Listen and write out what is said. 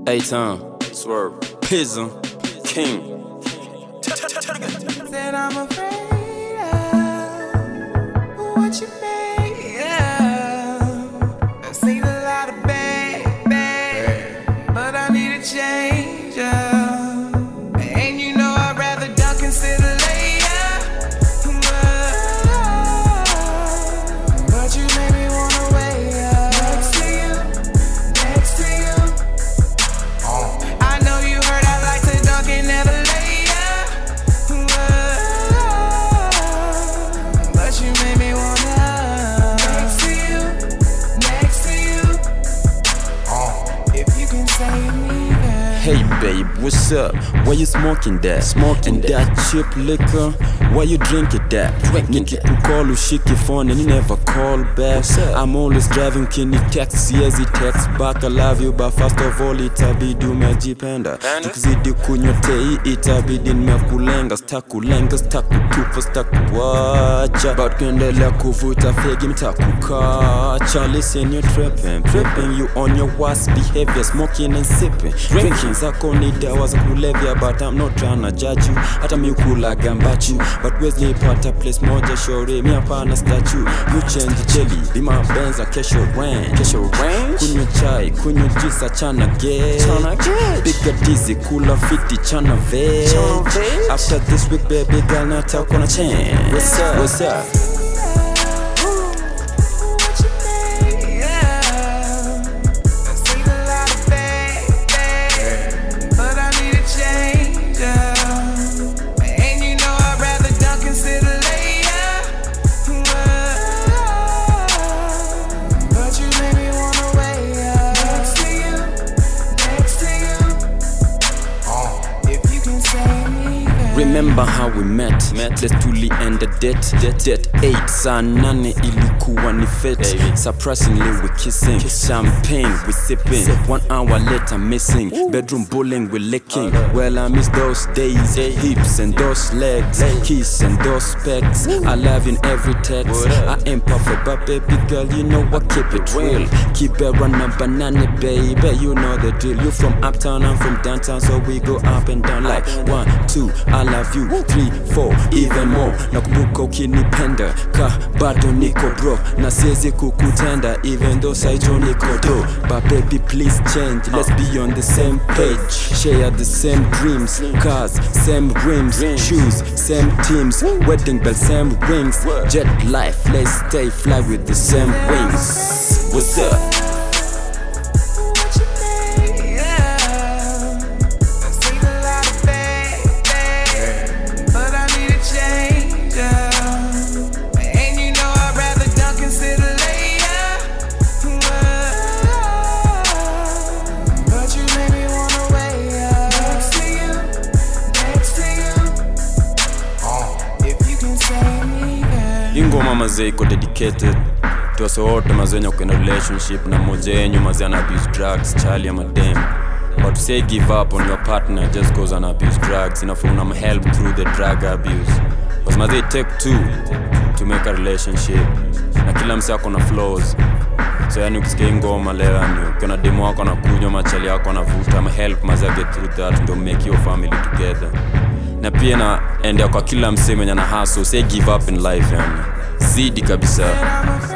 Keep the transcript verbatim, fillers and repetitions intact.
A-Town, Swerve, Pizzle, King. Said I'm afraid of what you made. Yeah. I've seen a lot of bad, bad, but I need a change. Yeah. And you know I'd rather duck instead of lay. But you made me wanna wait up next to you, next to you. I know you heard I like to dunk and never lay up. But you made me wanna next to you, next to you. If you can save me, girl. Hey babe, what's up? Why you smoking that? Smoking and that, that cheap liquor? Why you drinking that? Drinking that. Call you shake your phone and you never call back. I'm always driving, can you text? Yes, he text back. I love you, but first of all itabidi umejipenda. Tukizidi kunyote itabidi nimekulenga. Stakulenga, stakutupa, stakuwacha. But kuendelea kuvuta fegi mtakukacha. Listen, you're tripping, tripping you on your worst behavior. Smoking and sipping, drinking zako ni dawa za kulevya. But I'm not trying to judge you. Hata mi ukula gambachu. But Wesley pata place moja shore. Mi hapana statue. You change jelly, be my benza. Kesho rain, kesho rain. Kunywa chai, kunywa juice, chana get. Bigger dizzy, cooler fifty, chana veg. After this week baby girl nataka na change. What's up, what's up? Remember how we met, met. Let's truly end the date, date, date eight, saa nane ilikuwa ni fit. Surprisingly we kissing, Kiss. Champagne we sipping, Sip. One hour later missing. Ooh. Bedroom bowling we licking. Uh, well I miss those days, day. Hips and those legs, day. Kiss and those specs. Ooh. I love in every text. I ain't perfect but baby girl you know I keep it real. Keep it running banana baby, you know the drill. You from uptown, I'm from downtown, so we go up and down like one, two, I love you, three, four, even more. Nakumbuka ukinipenda ka bado niko bro, na siwezi kukutenda even though saijo niko do. But baby please change, let's be on the same page. Share the same dreams, cars, same rims, shoes, same teams, wedding bells, same rings. Jet life, let's stay fly with the same wings. What's up? Ingoma mazee iko dedicated to us wote mazee wenye uko in a relationship na mmoja wenyu mazee ana abuse drugs, Charlie ama dem. But to say give up on your partner just goes on abuse drugs, enough unam help through the drug abuse. Because mazee it take two to make a relationship. Na kila msee ako na flaws. So yani ukisikia ngoma leo yani ukiona demo wako anakunywa, machali yako anavuta, ama help mazee get through that to make your family together. Na pia na endea kwa kila msee mwenye ana hustle, say give up in life yani. Zidi kabisa.